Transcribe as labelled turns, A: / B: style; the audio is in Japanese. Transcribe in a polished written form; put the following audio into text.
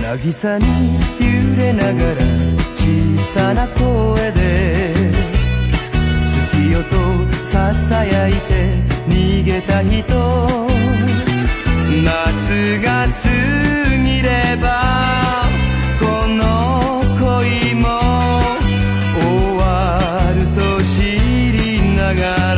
A: 渚に揺れながら小さな声で好きよと囁いて逃げた人、夏が過ぎればこの恋も終わると知りながら